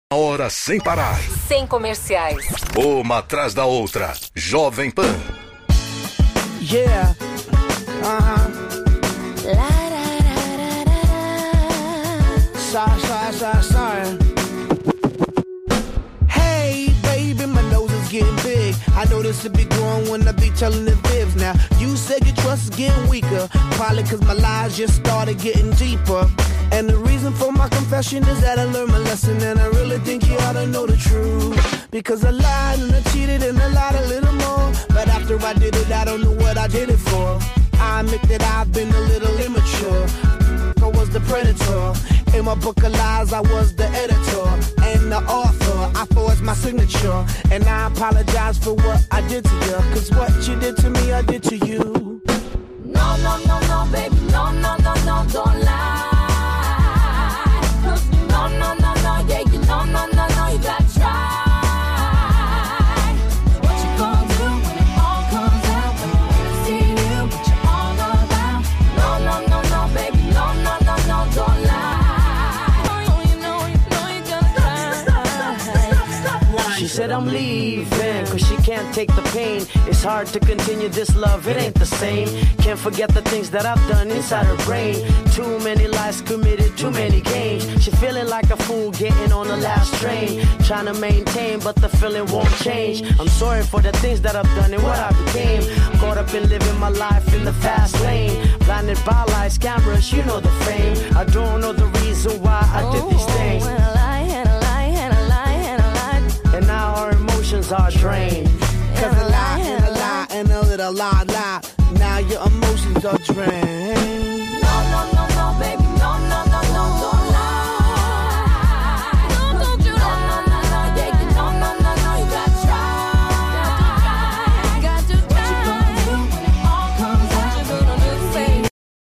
Hora sem parar. Sem comerciais. Uma atrás da outra. Jovem Pan. Yeah. Sorry. Hey, baby, my nose is getting big. I know this will be growing when I be telling the fibs. Now, you said your trust is getting weaker. Probably cause my lies just started getting deeper. And the reason for my confession is that I learned my lesson. And I really think you ought to know the truth. Because I lied and I cheated and I lied a little more. But after I did it, I don't know what I did it for. I admit that I've been a little immature. I was the predator. In my book of lies, I was the editor and the author. I forged my signature. And I apologize for what I did to you. Cause what you did to me, I did to you. No, no, no, no, baby. No, no, no, no, don't lie. No, no, no, no, yeah, you no, no, no, no, you gotta try. What you gonna do when it all comes out? When you see you, what you all about? No, no, no, no, baby, no, no, no, no, don't lie. You know you gotta try. She said I'm leaving, cause she can't take the pain. It's hard to continue this love, it ain't the same. Can't forget the things that I've done inside her brain. Too many lies committed, too many games. She feeling like a fool getting on the last train. Trying to maintain, but the feeling won't change. I'm sorry for the things that I've done and what I became. Caught up in living my life in the fast lane. Blinded by lights, cameras, you know the fame. I don't know the reason why I did these things. And a lie, and a lie, and a lie, and a lie. And now our emotions are drained. Cause a lie, and a lie, and a little lie. Now your emotions are drained. No, no, no, no, baby, no, no, no, no, don't lie. No, don't you lie. No, no, no, yeah, you no, no, no, no, you gotta try. Got to try. What you gonna do when it all comes out? What you gonna do, say?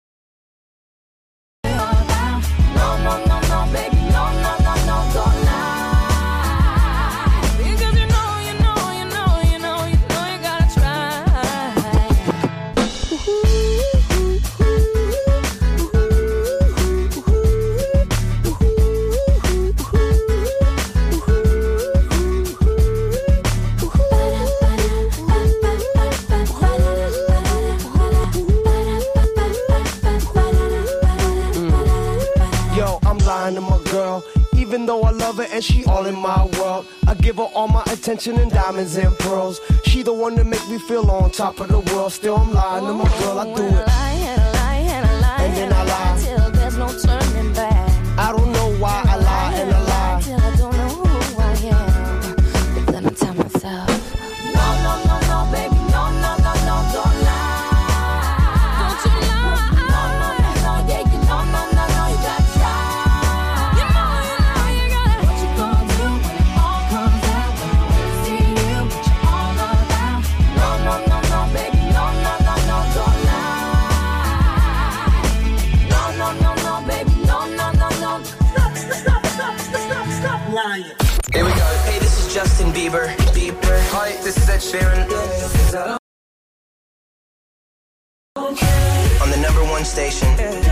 No, no, no, no, baby, no, no, no, no, don't lie. Because you know you gotta try. Yo, I'm lying to my girl. Even though I love her and she all in my world, I give her all my attention and diamonds and pearls. She the one that make me feel on top of the world. Still I'm lying to my girl, I do it. And then I lie till there's no turning back. I don't know why I lie and I lie till I don't know who I am. But then I tell myself, no, no, no, no, baby, no, no, no, no, don't lie. Don't you lie. No, no, no, no, yeah, you no, no, no, no, you gotta try. You gotta. What you gonna do when it all comes out? When you see you, what you all about? No, no, no, no, baby, no, no, no, no, don't lie. No, no, no, no, baby, no, no, no, no. Stop lying. Here we go. Hey, this is Justin Bieber. Hi, this is Ed Sheeran. On the #1 station.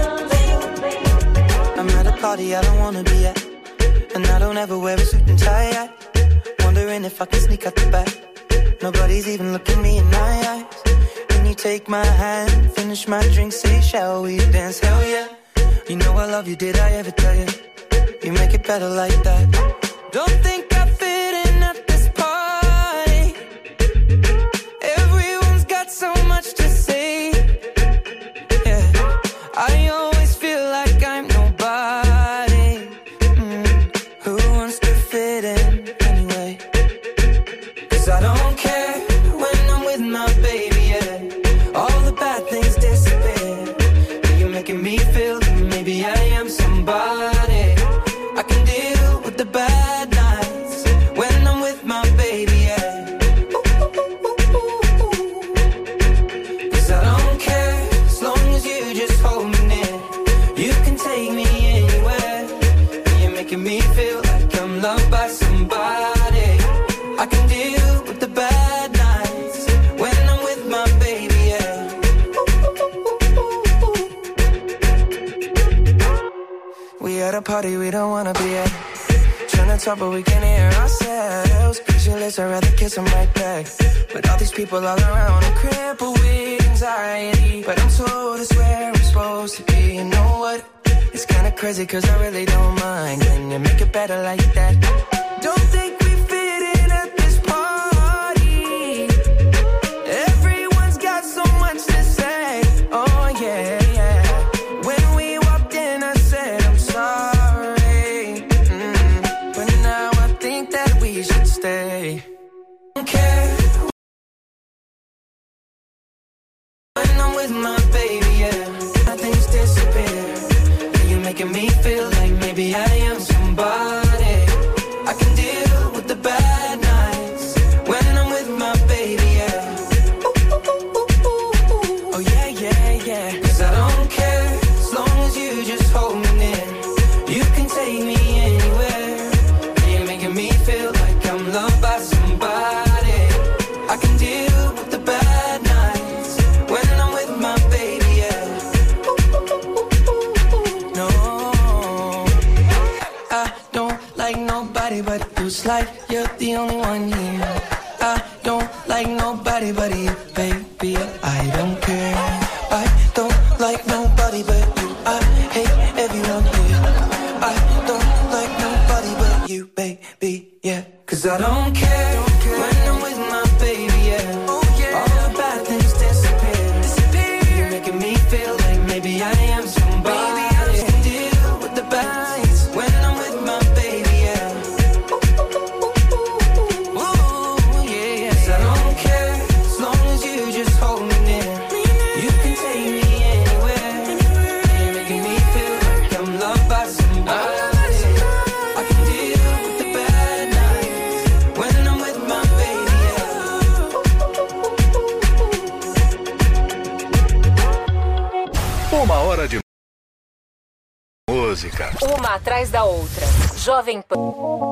I'm at a party I don't wanna be at, and I don't ever wear a suit and tie. Wondering if I can sneak out the back. Nobody's even looking me in my eyes. When you take my hand, finish my drink, say, shall we dance? Hell yeah. You know I love you, did I ever tell you? You make it better like that. Don't think I fit in at this party. Everyone's got so much to say. Yeah, I always feel like I'm nobody. Who wants to fit in anyway? Cause I don't care when I'm with my baby, yeah. All the bad things disappear. You're making me feel that maybe I am somebody. I can deal with the bad nights when I'm with my baby, yeah. Cause I don't care as long as you just hold me near. You can take me anywhere. You're making me feel like I'm loved by somebody. I can deal with the bad nights when I'm with my baby, yeah. We at a party we don't wanna be at. to talk, but we can't hear ourselves. Pictureless, I'd rather kiss them right back. But all these people all around, I'm crippled with anxiety. But I'm told it's where I'm supposed to be. You know what? It's kinda crazy, cause I really don't mind. Can you make it better like that? Don't think we fit in at this party. Everyone's got so much to say. Oh yeah, yeah. When we walked in, I said I'm sorry. But now I think that we should stay. Don't care when I'm with my baby, yeah. Things disappear. You're making me feel like maybe I am somebody. I can deal with the bad nights when I'm with my baby, yeah. Oh yeah, yeah, yeah. Cause I don't care as long as you just hold me near. You can take me anywhere. You're making me feel like I'm loved by somebody. I can deal with the bad nights when I'm with my baby, yeah. No, I don't like nobody but you. It's like you're the only one here. I don't like nobody but you, baby. I don't care. I don't like nobody but you. I hate everyone here. I don't like nobody but you, baby, yeah. Cause I don't care when I'm with my baby, yeah. All the bad things disappear. You're making me feel like maybe I am somebody. I can deal with the bad nights when I'm with my baby, yeah. Ooh, yeah, yeah. 'Cause I don't care as long as you just hold me near. You can take me anywhere. You're making me feel like I'm loved by somebody. I can deal with the bad nights when I'm with my baby, yeah. Uma hora de música. Uma atrás da outra. Jovem Pan.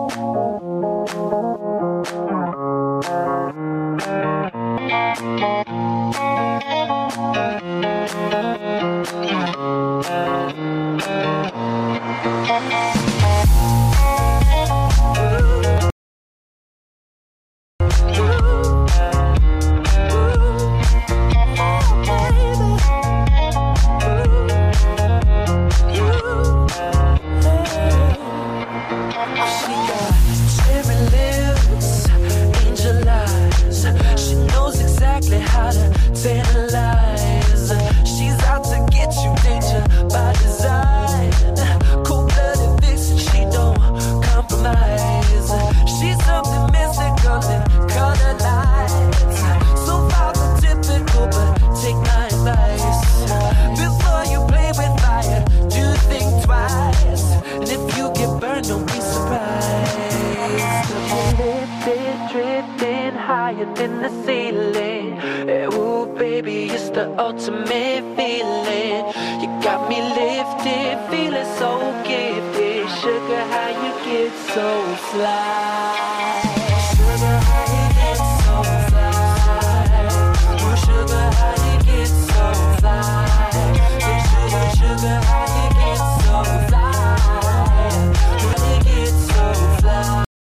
She got cherry lips, angel eyes. She knows exactly how to tantalize. She's out to get you, danger by design. Cold-blooded vixen, she don't compromise. She's something mystical and color lights. So far from typical, but take my advice. Before you play with fire, do think twice. And if you get burned, don't be surprised. Lifted, drifting higher than the ceiling. Ooh, baby, it's the ultimate feeling. You got me lifted, feeling so gifted. Sugar, how you get so fly? Sugar, how you get so fly? Ooh, sugar, how you get so fly? Hey, sugar, sugar, how you get so fly? How you get so fly?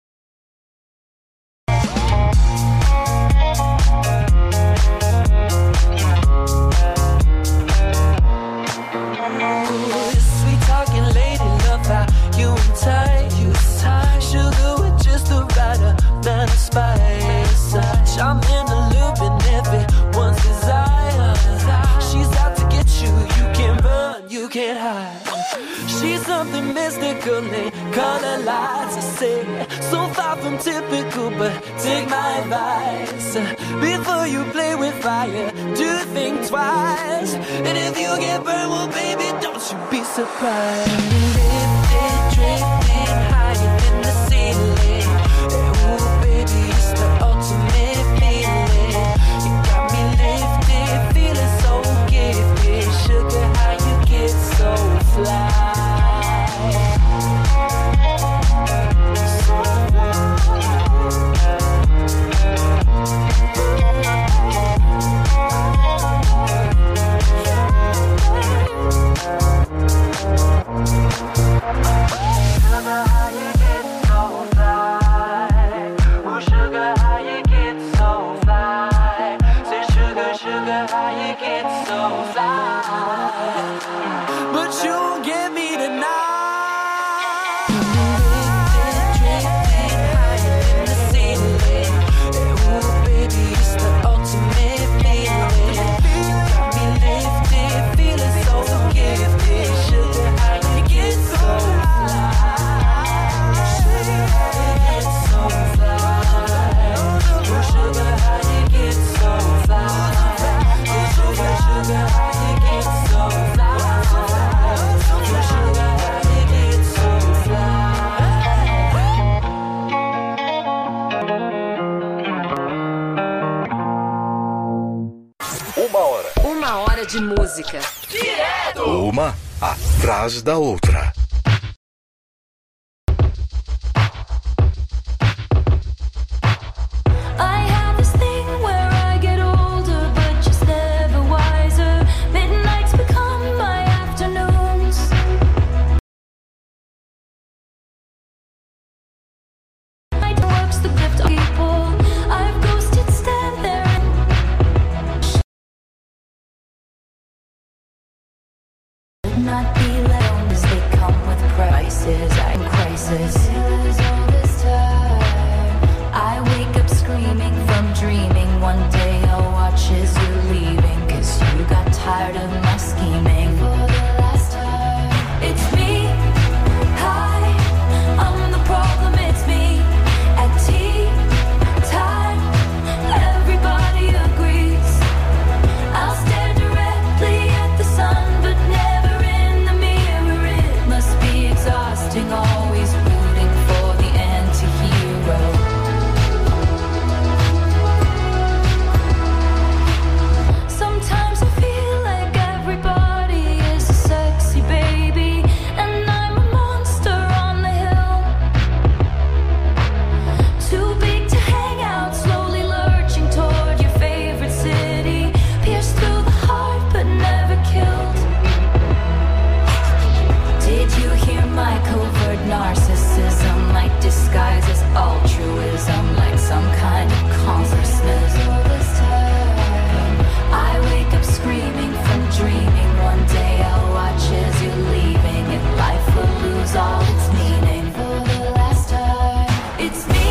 Ooh, sweet talking lady, love how you tight. Sugar with just the right amount of spice. Charming, alluring, everyone's desire. She's out to get you, you can't run, you can't hide. She's something mystical and color lights. I say, so far from typical, but take my advice. Before you play with fire, do think twice. And if you get burned, well, baby, don't you be surprised. Lifted, drifting higher than the ceiling. Ooh, baby, it's the ultimate feeling. You got me lifted, feeling so gifted. Sugar, how you get so fly? So fly. sugar, how you get so fly. But you won't get me tonight. Uma hora de música. Direto! Uma atrás da outra. Not be let on as they come with prices. I'm in crisis. All this time, I wake up screaming from dreaming. One day I'll watch as you're leaving, 'cause you got tired of my scheming. For the last time, it's me. Hi, I'm the problem. It's me. At tea time, everybody agrees. I'll stare directly at the sun, but never exhausting, always rooting for the anti-hero. Sometimes I feel like everybody is a sexy baby, and I'm a monster on the hill. Too big to hang out, slowly lurching toward your favorite city. Pierced through the heart, but never killed. Did you hear my covert narcissism, like disguise as altruism, like some kind of consciousness? All this time, I wake up screaming from dreaming. One day I'll watch as you're leaving, and life will lose all its meaning. For the last time, it's me.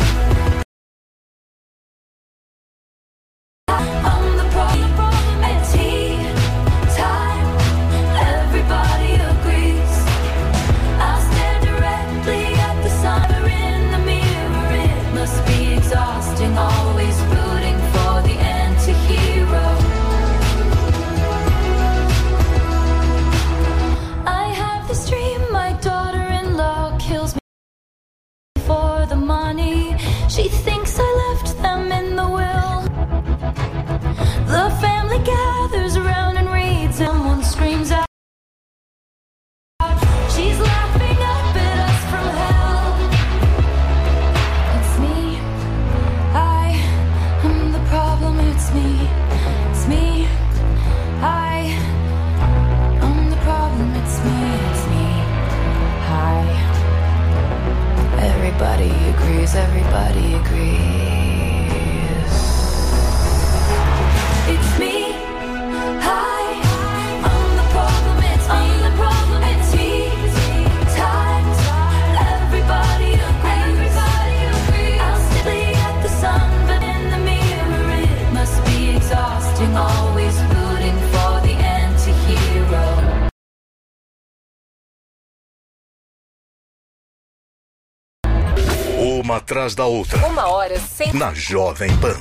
I'm the problem at tea time. Everybody agrees. I'll stare directly at the sun in the mirror. It must be exhausting, always rooting for the anti-hero. I have this dream, my daughter-in-law kills me for the money. She thinks I left them in the will. The family gathers around and reads. Someone screams out. She's laughing up at us from hell. It's me. I'm the problem. It's me. It's me. I'm the problem. It's me. It's me. Hi. Everybody agrees. Everybody agrees. It's me. Hi. I'm the problem. It's me. I'm the problem. It's me. Times. Everybody agrees. I'll stay at the sun, but in the mirror it must be exhausting, always rooting for the anti-hero. Uma atrás da outra. Uma hora sem... Na Jovem Pan.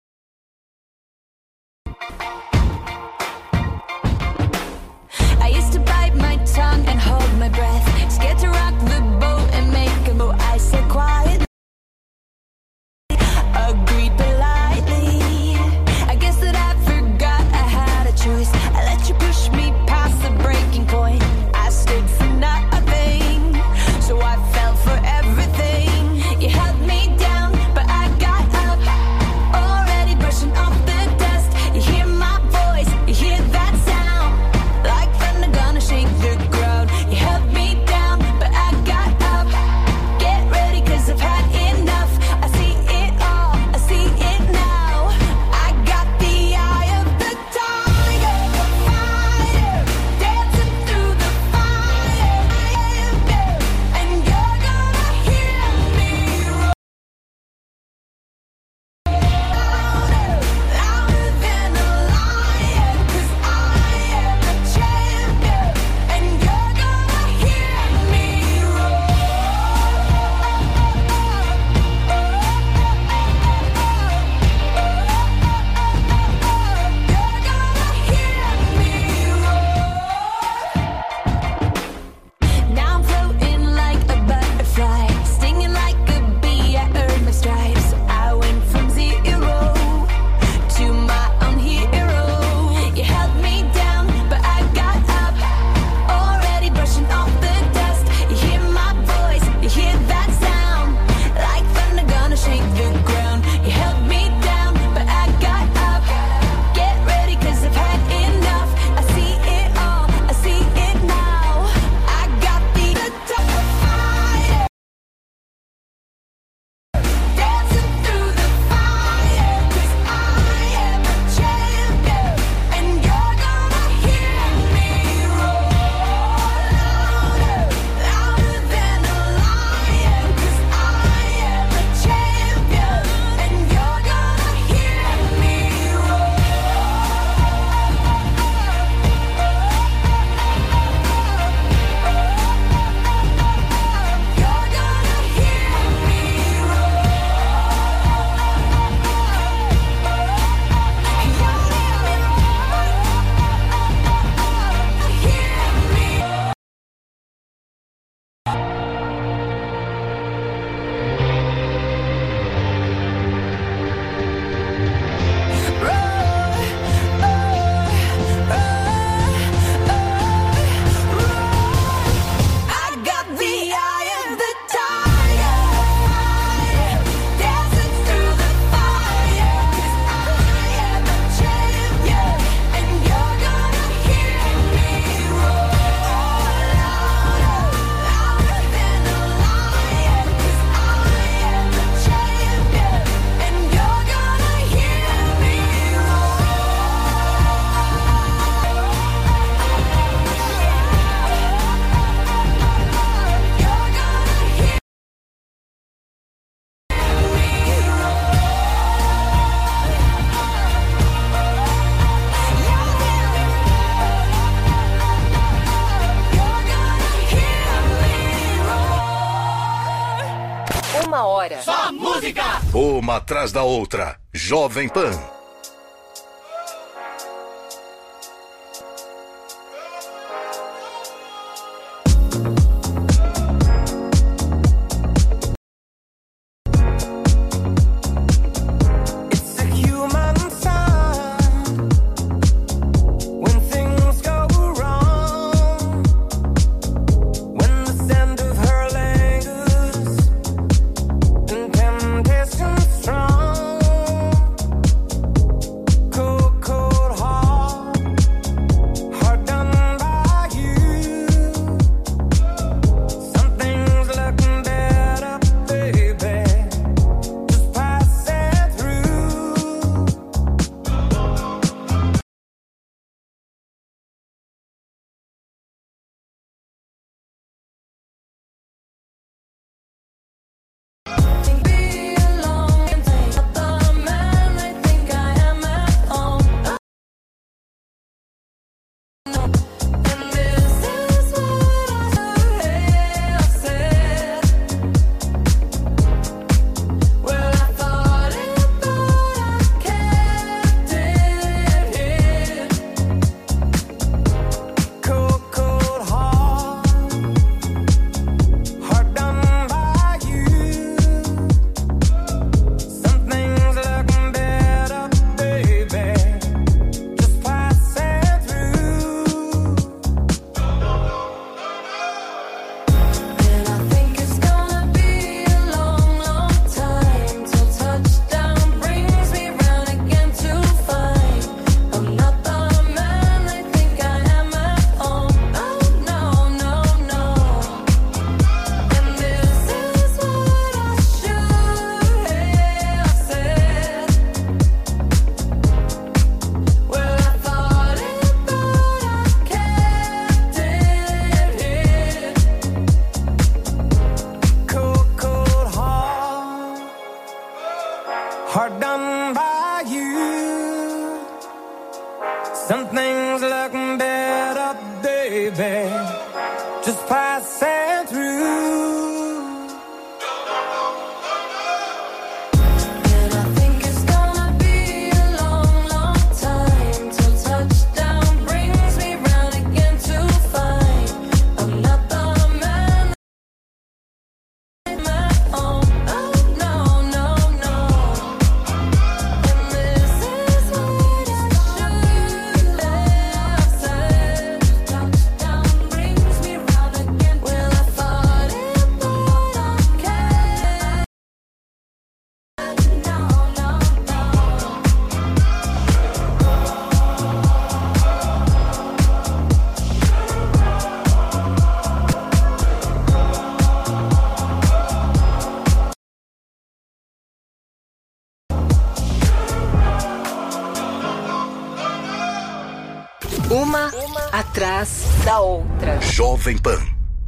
I used to bite my tongue and hold my breath, scared to rock the boat and make a move. I said quietly, agreed politely. I guess that I forgot I had a choice. I let you push me past the breaking point. I stood for nothing, so I fell for everything. You held me down, but I got up. Oh, música. Uma atrás da outra. Jovem Pan. Hard done by you. Some things look better, baby, just passing through. Uma atrás da outra. Jovem Pan.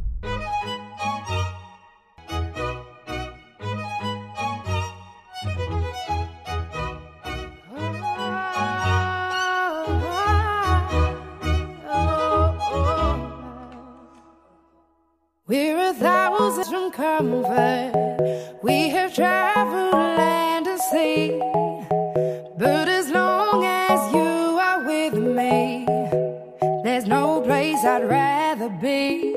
We're 1,000 from comfort. We have traveled land and sea, but as long as you are with me, there's no place I'd rather be.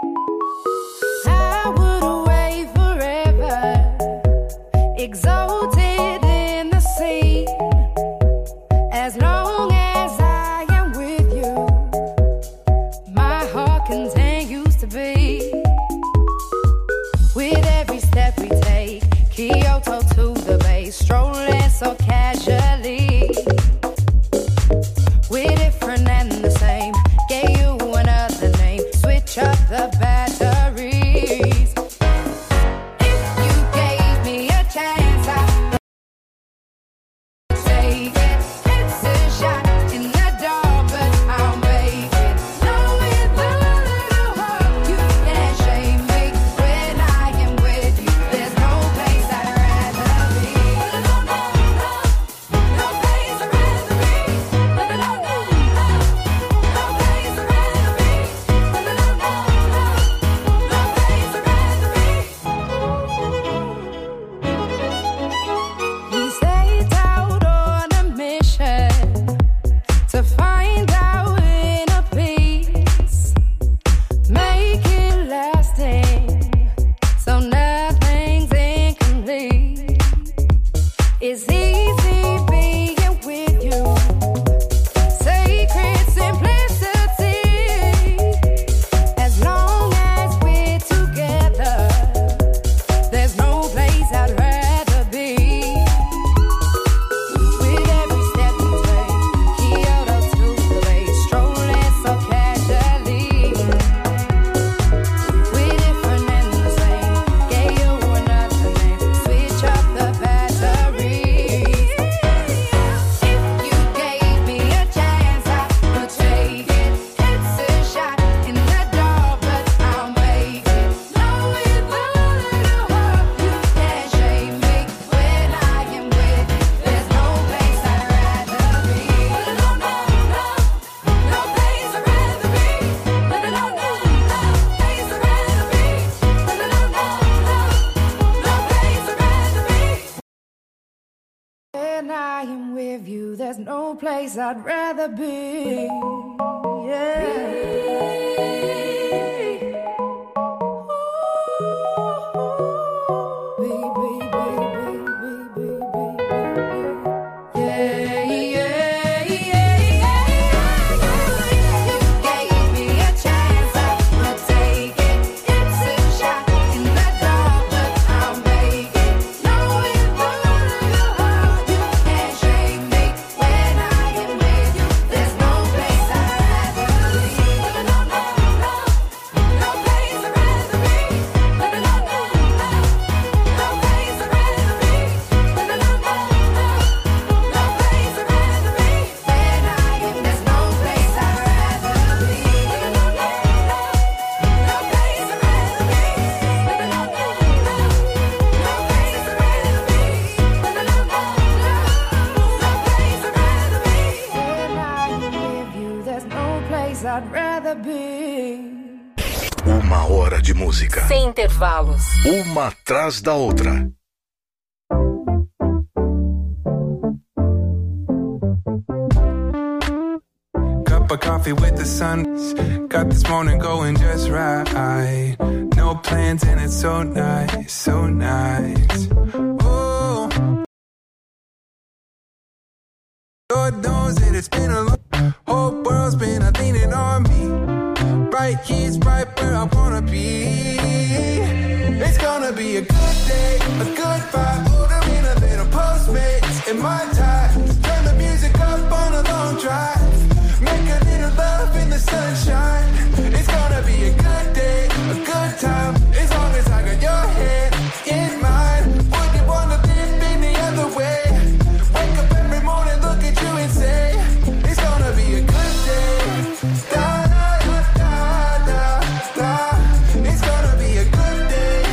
I would away forever, exalted in the sea, as long as I am with you, my heart continues to beat. With every step we take, Kyoto to the bay, strolling so casually. We're different and the same, gave you another name, switch up no place I'd rather be. Yeah. Uma hora de música. Sem intervalos. Uma atrás da outra. Cup of coffee with the sun. Got this morning going just right. No plans and it's so nice, so nice. Oh, Lord knows that it's been a long. Whole world's been leaning on me. Right here's right where I wanna be. It's gonna be a good day, a good vibe. Order in a little Postmates in my time. Turn the music up on a long drive. Make a little love in the sunshine. It's gonna be a good day, a good time. As long as I got your hand in mine. Would you wanna live in the other way? Wake up every morning, look at you and say, it's gonna be a good day. It's gonna be a good day.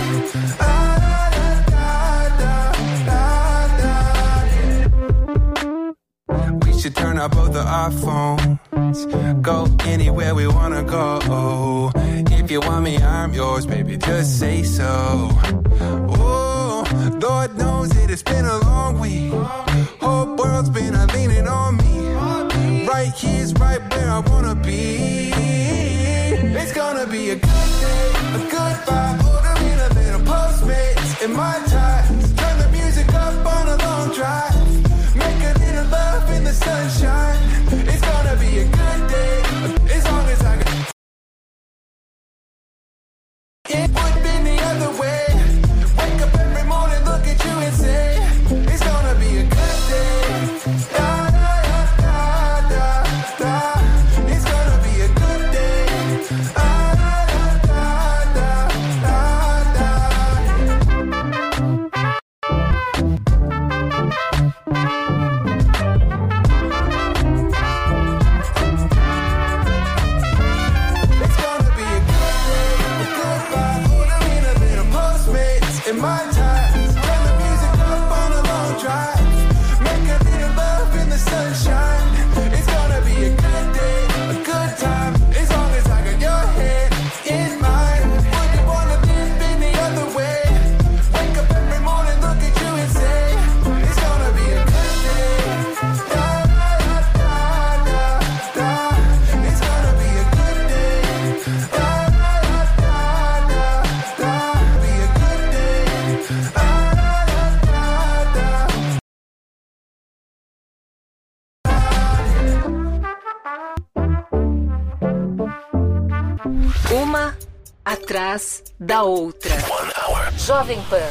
We should turn up both of our phones. Go anywhere we wanna go. If you want me, I'm yours, baby, just say so. Oh, Lord knows it, it's been a long week. Whole world's been leaning on me. Right here's right where I wanna be. It's gonna be a good day, a good vibe. Order in a little Postmates in my time. Turn the music up on a long drive. Make a little love in the sunshine. It's gonna be a good day, as long as I got. It would have been the other way. Wake up every morning, look at you and say, it's gonna be a good day. Da, da, da, da, da. It's gonna be a good day. Da, da, da, da, da, da. It's gonna be a good day, a good vibe. Order in a little Postmates in my time. Turn the music up on a long drive. Make a little love in the sunshine. It's gonna be a good day, a good time. As long as I got your hand in mine. Would you wanna live in the other way? Wake up every morning, look at you and say, it's gonna be a good day. Da, da, da, da, da. It's gonna be a good day. Da, da, da, da, da. Be a good day. Da, da, da, da. Uma atrás da outra. Jovem Pan.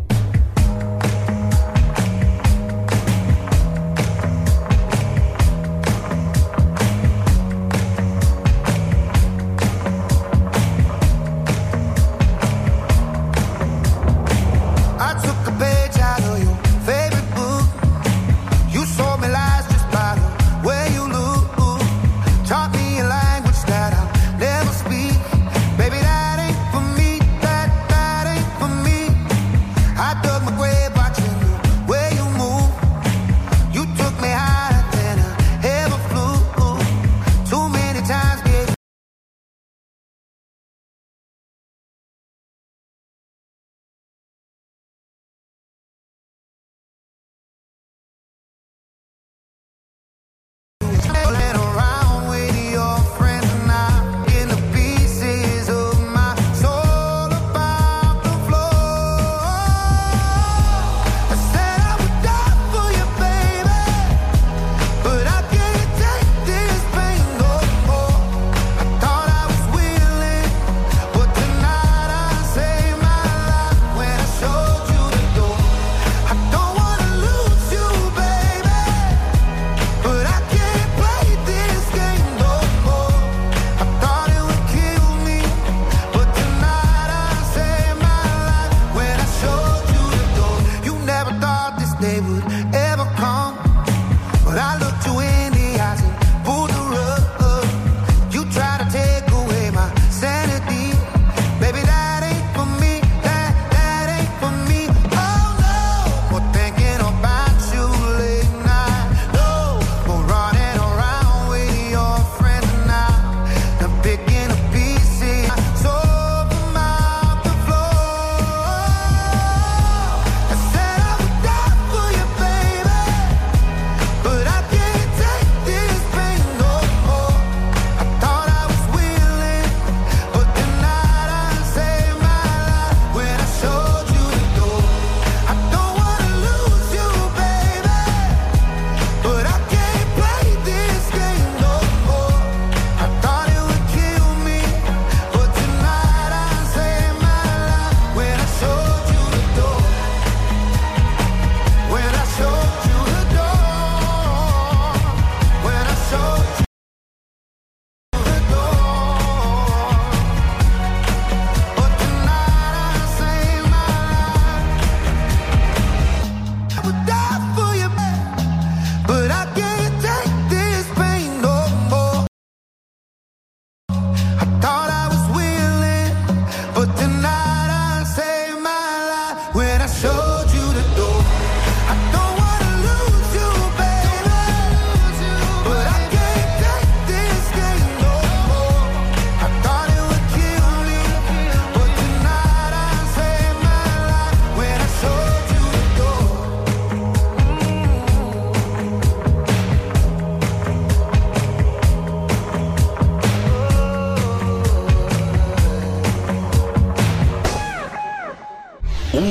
I took a page out of your favorite book. You sold me lies just by the way you look. Taught me a language that I'll never speak. Baby, that ain't for me. That ain't for me.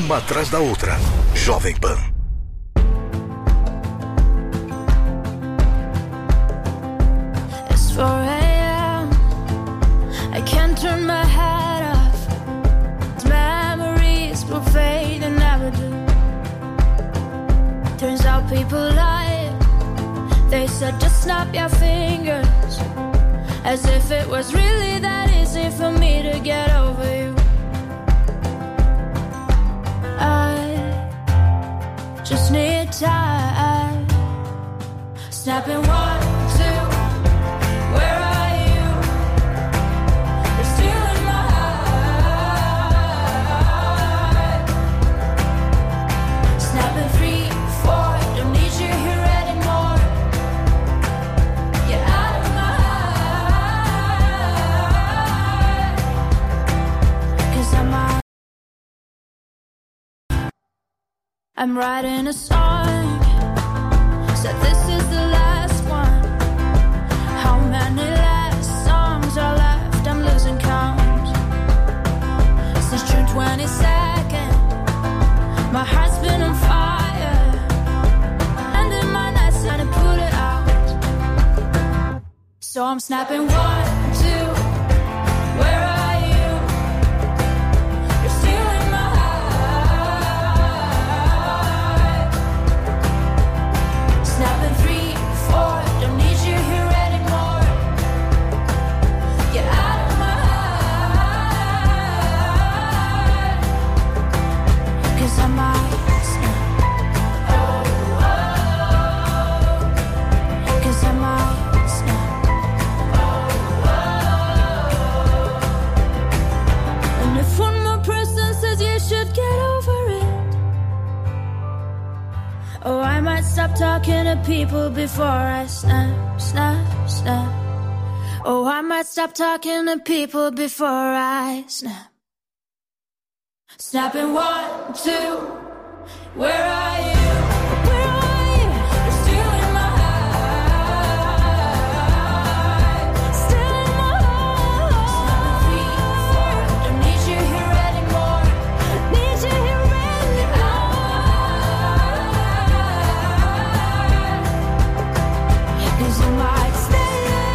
Uma atrás da outra. Jovem Pan. It's 4 a.m. I can't turn my head off. Memories will fade and never do. Turns out people lie. They said just snap your fingers, as if it was really that easy for me to get over you. I just need time. Snapping 1, 2. Where are you? You're still in my heart. Snapping 3, 4. Don't need you here anymore. Get out of my heart. 'Cause I'm writing a song. Said this is the last one. How many last songs are left? I'm losing count. Since June 22nd, my heart's been on fire. And in my nights trying to put it out. So I'm snapping 1, 2. Where are you? You're still in my heart. Snapping 3, 4. Don't need you here anymore. Get out of my heart. 'Cause I might snap. Oh, oh. 'Cause I might snap. Oh, oh. And if one more person says you should get over it, oh, I might stop talking to people before I snap, snap, snap. Oh, I might stop talking to people before I snap. Snapping 1, 2. Where are you? Where are you? You're still in my heart. Still in my heart. Snapping 3, 4. Don't need you here anymore. Need you here anymore. 'Cause I might stay.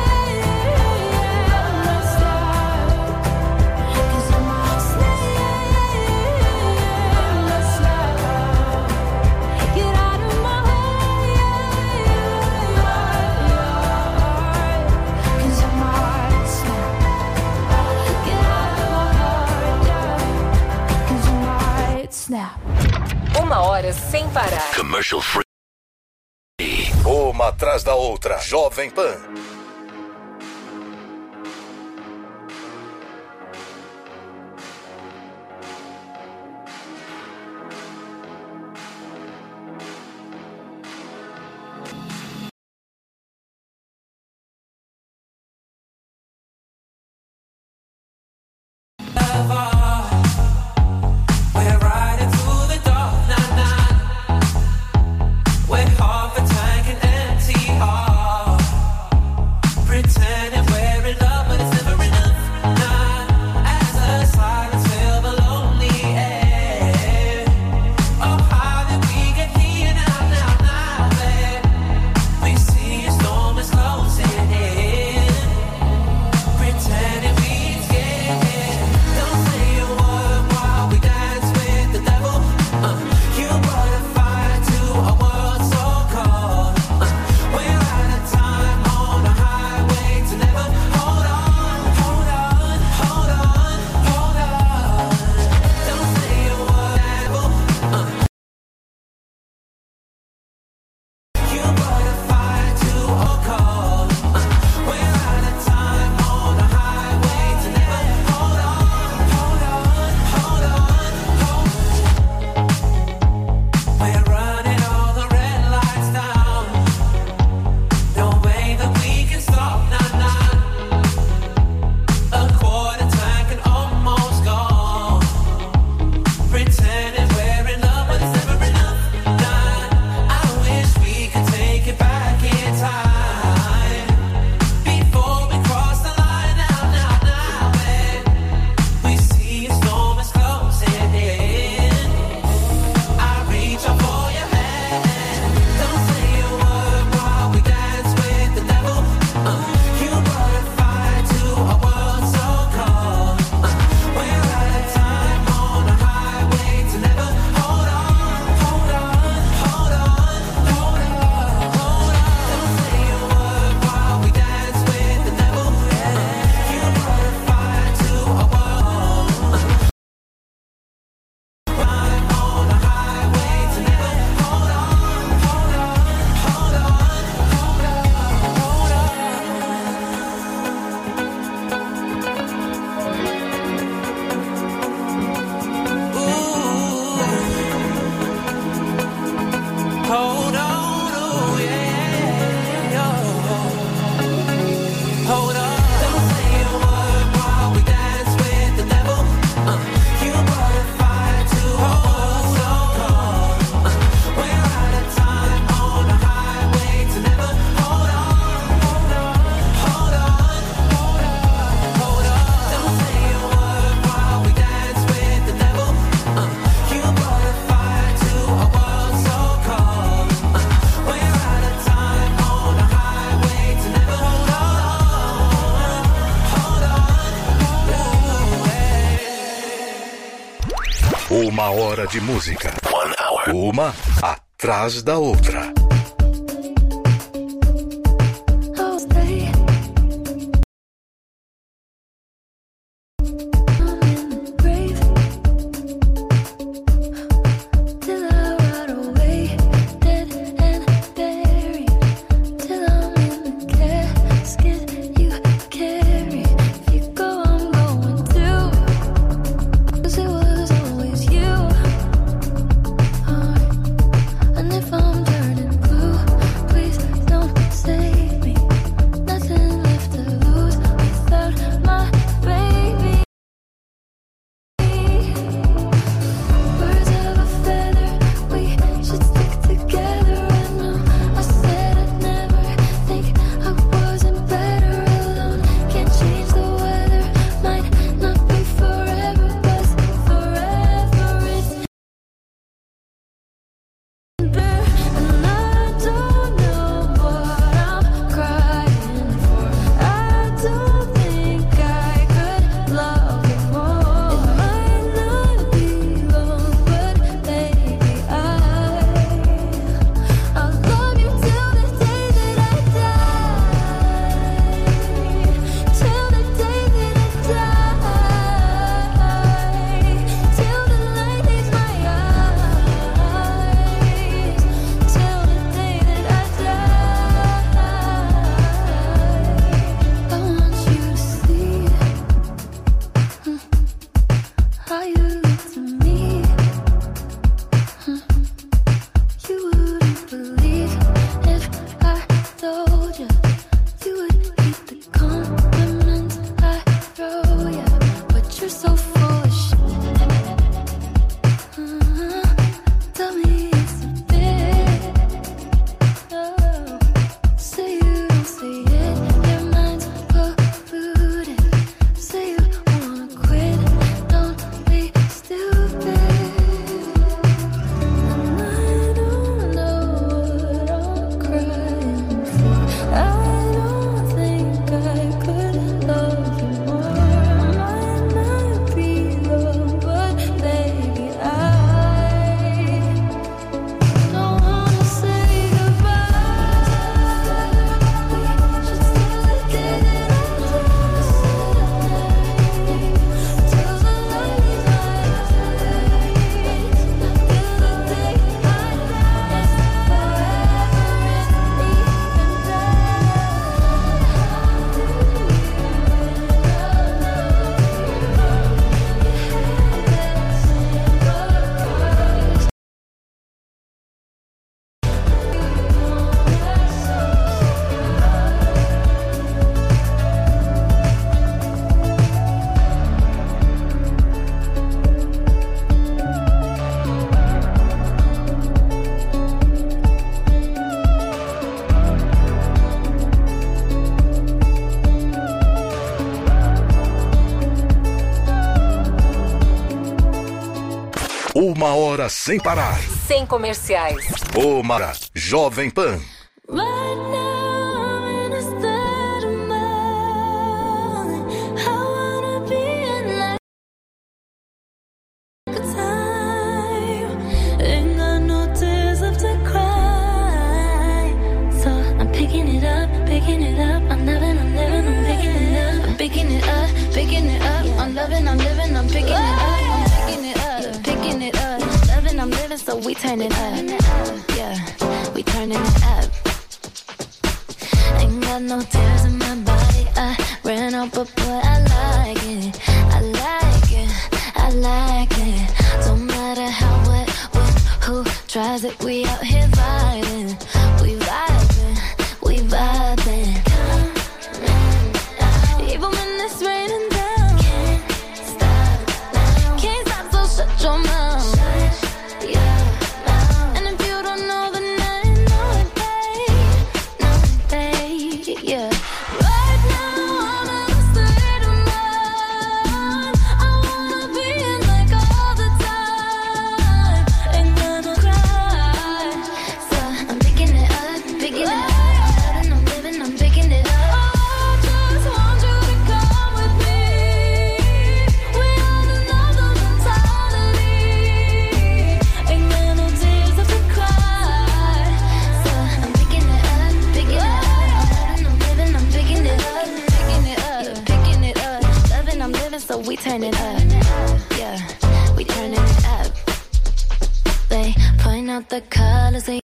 Let's start. 'Cause I might stay. Let's start. Get out of my heart. 'Cause I might snap. Get out of my heart. 'Cause I might snap. 1 hora sem parar. Commercial free. Uma atrás da outra. Jovem Pan. We're riding through the dark night. We're half a tank and empty heart. Pretending we're in love, but it's never enough. Nah, as the silence fill the lonely air. Oh, how did we get here now, babe? We see a storm is closing in. Pretending we scared. Don't say 1 hora de música. 1 hour. Uma atrás da outra. Uma hora sem parar. Sem comerciais. Uma hora Jovem Pan. So we turn it up, yeah, we turning it up. Ain't got no tears in my body, I ran out, but boy, I like it, I like it, I like it. Don't matter how, what, who tries it, we out here vibing, we vibing, we vibing. Even when it's raining down, can't stop, so shut your mouth. Yeah. Right now I'm in a state of we turn it up. Yeah, we turning it up. They point out the colors. They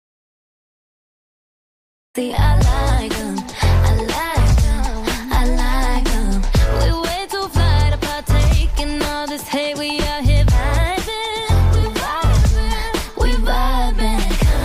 see, I like them. I like them. I like them. We way too fly to partake in all this hate. We out here vibing. We vibing. We vibing.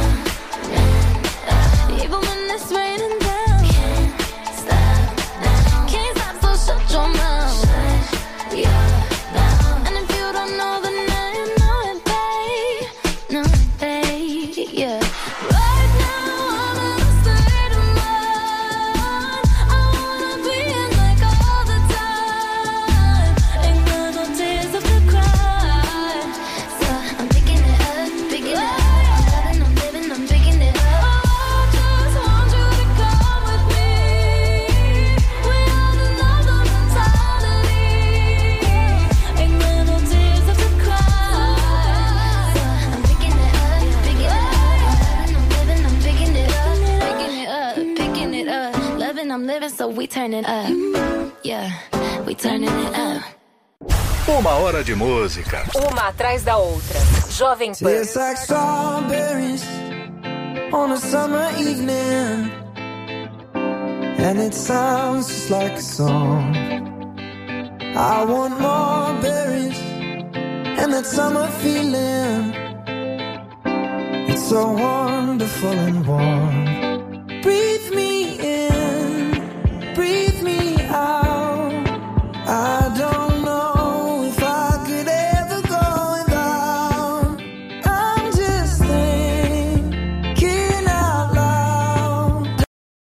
Even when it's raining down, can't stop now. Can't stop, so shut your mouth. Shut your mouth. And if you don't know, then now you know it, babe. Know it, babe. Yeah. Right now I'm in a state of mind. I wanna be in like all the time. Ain't got no tears left to cry. So I'm picking it up, picking it up. I'm loving, I'm living, I'm picking it up. I just want you to come with me. We are another mentality. Ain't got no tears left to cry. So I'm picking it up, picking it up. I'm loving, I'm living, I'm picking it up, picking it up, picking it up. Loving, I'm living, so we turn it up. Yeah, we turning it up. Uma hora de música. Uma atrás da outra. Jovem Pan. Tastes like strawberries on a summer evening, and it sounds just like a song. I want more berries and that summer feeling. It's so wonderful and warm. Breathe me in, breathe me out. I don't know if I could ever go without. I'm just thinking out loud.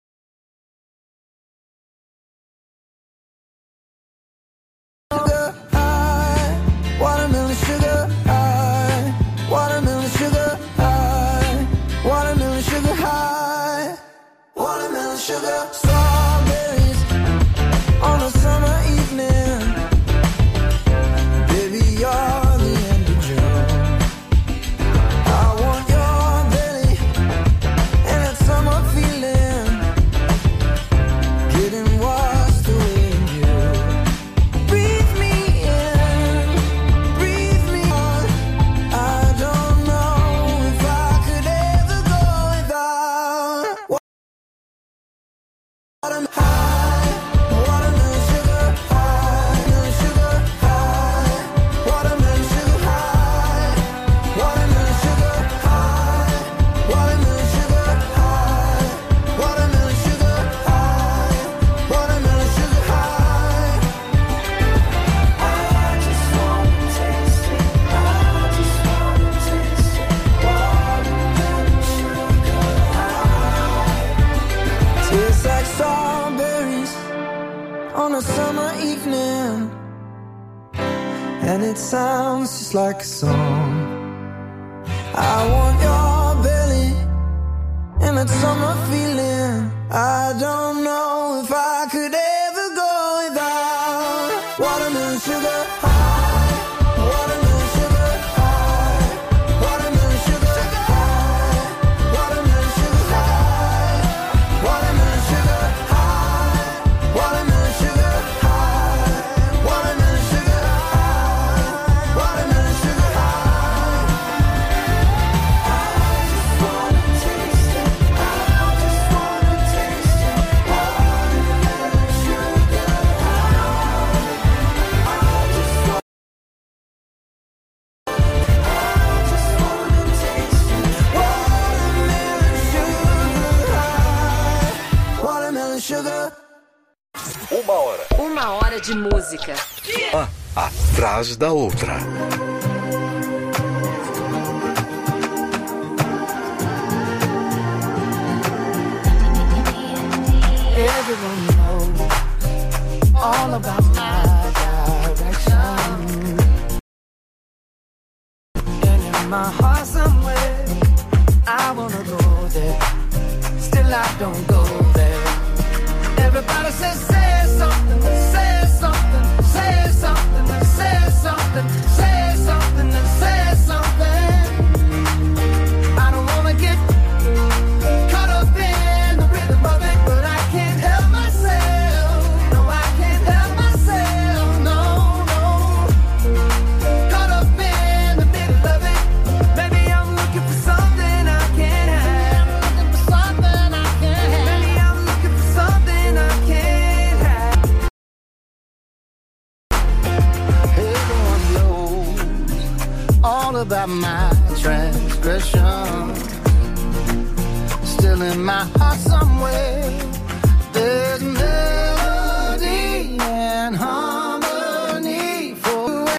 Sugar high, watermelon sugar high, watermelon sugar high, watermelon sugar high, watermelon sugar. Strawberries on a summer evening. Baby, you're the end of June. I want your belly and that summer feeling, getting washed away in you. Breathe me in, breathe me on. I don't know if I could ever go without. Watermelon high, watermelon sugar high, watermelon sugar high, watermelon sugar high, watermelon sugar high, watermelon sugar high, watermelon sugar high, watermelon sugar high. I just wanna taste it. I just wanna taste it. Watermelon sugar high. Tastes like strawberries on a summer evening, and it sounds just like a song. I want your belly and that summer feeling. I don't know if I could ever go without. Watermelon sugar high, watermelon sugar high, watermelon sugar high, watermelon sugar high, watermelon sugar high, watermelon sugar high, watermelon sugar high, watermelon sugar high. I just wanna taste it. I just wanna taste it. Watermelon sugar high. I just wanna taste it. Watermelon sugar high. Watermelon sugar. Uma hora. Uma hora de música. Uma atrás da outra. Everyone knows all about my direction, and in my heart somewhere I wanna go there. Still I don't go there. Everybody says say something, say something, say something, say something, say something, say something. I don't wanna get caught up in the rhythm of it, but I can't help myself. No, I can't help myself. No, no. about my transgression. Still in my heart somewhere, there's melody and harmony for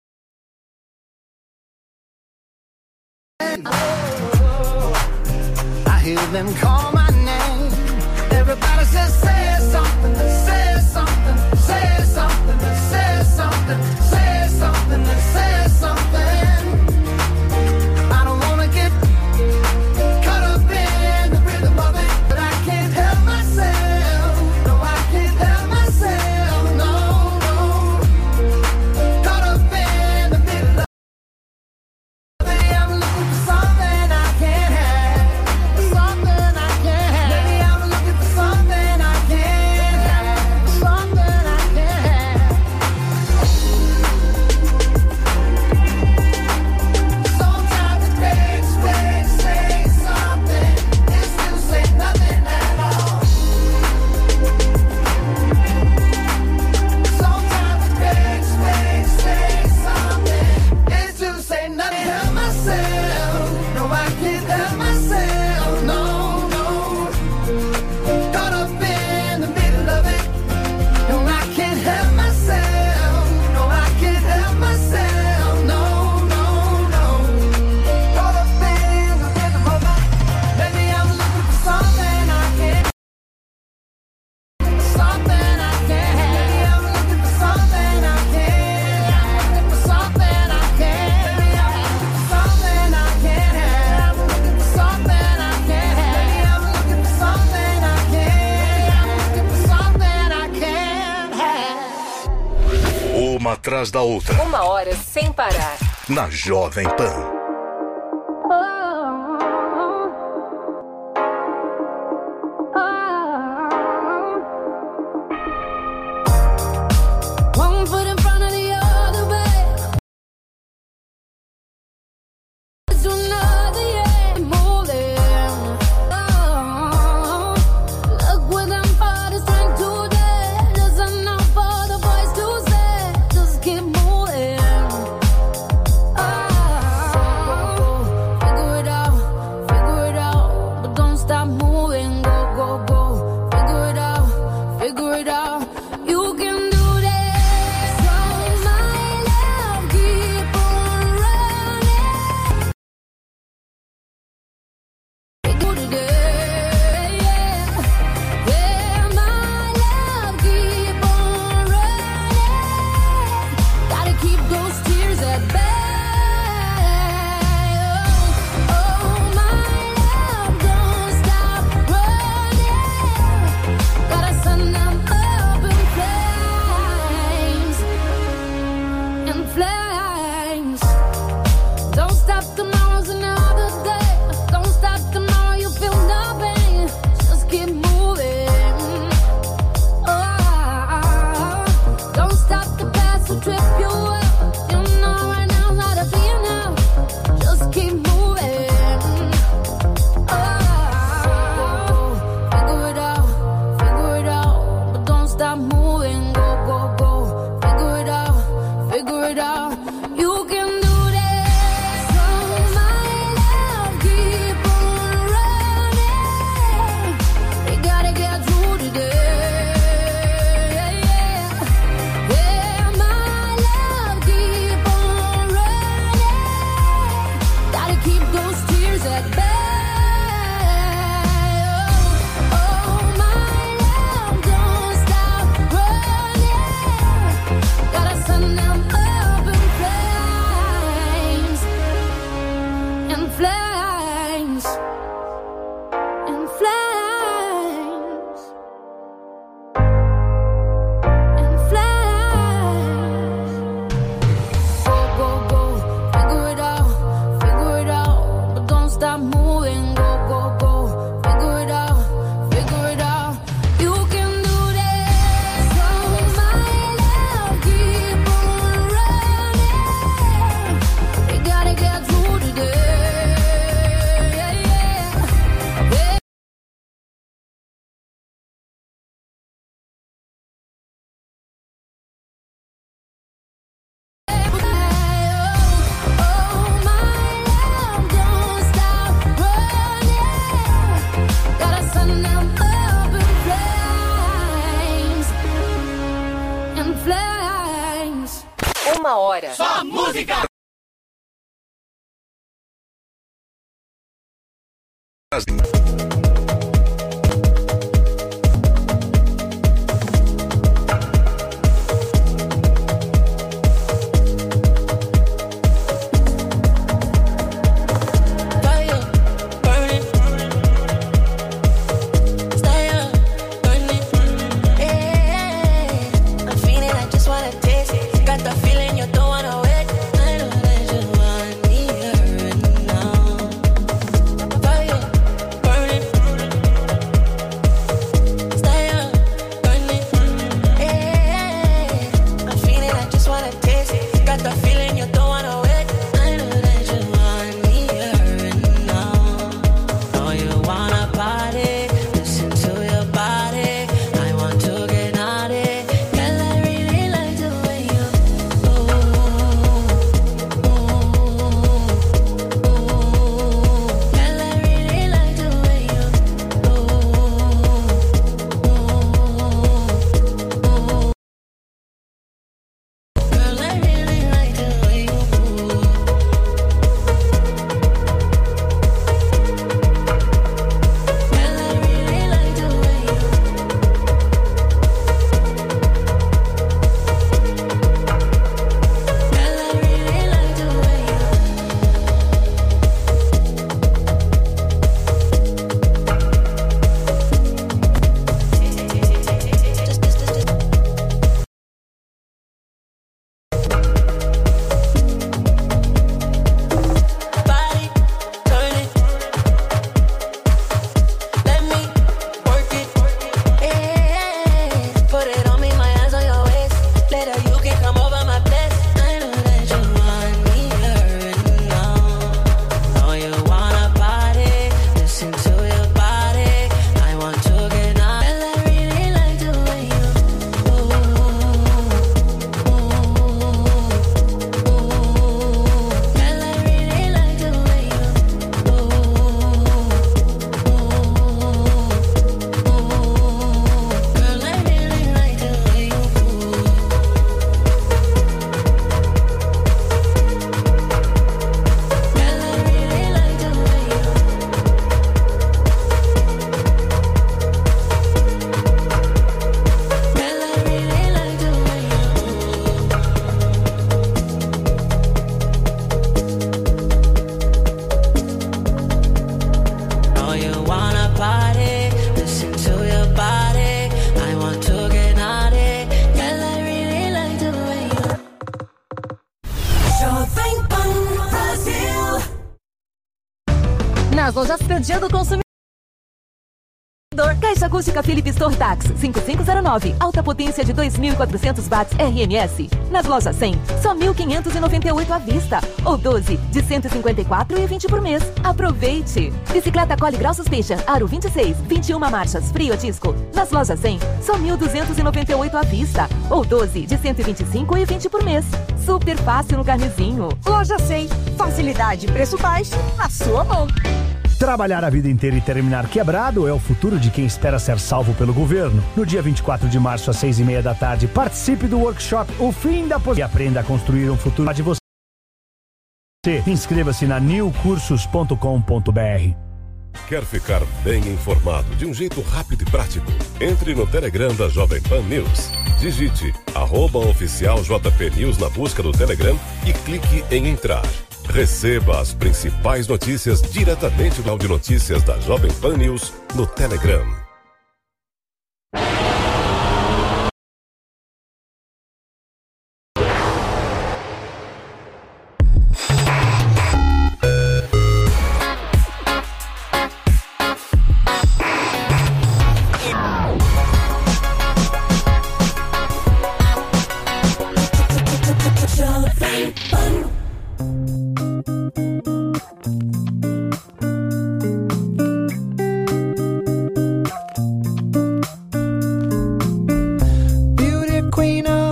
I hear them call my name. Everybody says, say something, say something, say something, say something, say something, say something. I don't wanna get caught up in the rhythm of it, but I can't help myself. No, I can't help myself. No, no. Caught up in the middle of it. I'm looking for something I can't have. Something I can't have. Maybe I'm looking for something I can't have. Something I can't have. Sometimes it breaks when you say something, and still say nothing at all. Sometimes it breaks when you say something, and still say nothing. Help myself, no, I can't help myself, no, no. Caught up in the middle of it, no, I can't help myself, no, I can't help myself, no, no, no. Caught up in the rhythm of it, maybe I'm looking for something I can't, something I can't have. Maybe I'm looking for something I can't, for something I can't. Maybe I'm looking for something I can't have, looking for something I can't have. Maybe I'm looking for something I can't, looking for something I can't have. Uma atrás da outra, 1 hora sem parar. na Jovem Pan. One foot in front of the other, babe. To another, yeah, moving. Oh, look what I'm for the strength today. Just enough for the boys to say. Just keep moving. Oh, figure it out, but don't stop moving. Go, go, go. Figure it out. You can do this. So my love, keep on running. Do today, yeah. Yeah, my love, keep on running. Gotta keep those tears at bay. Oh, my love, don't stop running. Gotta send them up in flames. Don't stop, tomorrow's another day. Don't stop, tomorrow you feel nothing. Just keep moving. Oh, don't stop, the past will trip you up. You know right now how to be now. Just keep moving. Oh, figure it out, but don't stop moving. Go, go, go. Figure it out. You can do this. So my love, keep on running. We gotta get through today. Yeah, my love, keep on running. Gotta keep those tears at bay. Oh, my love, don't stop running. Gotta send them up in 1 hora. Só música! Nas lojas Dia do Consumidor. Caixa acústica Philips Tortax 5509, alta potência de 2.400 watts RMS. Nas lojas 100, só 1.598 à vista, ou 12 de 154,20 por mês. Aproveite! Bicicleta Cole Grau Suspension Aro 26, 21 marchas, frio disco. Nas lojas 100, só 1.298 à vista, ou 12 de 125,20 por mês. Super fácil no carnezinho. Loja 100, facilidade e preço baixo na sua mão. Trabalhar a vida inteira e terminar quebrado é o futuro de quem espera ser salvo pelo governo. No dia 24 de março, às 6:30 da tarde, participe do workshop O Fim da Aposentadoria e aprenda a construir um futuro de você. Inscreva-se na newcursos.com.br. Quer ficar bem informado de um jeito rápido e prático? Entre no Telegram da Jovem Pan News. Digite @oficialJPNews na busca do Telegram e clique em entrar. Receba as principais notícias diretamente do Áudio Notícias da Jovem Pan News no Telegram. Beauty queen of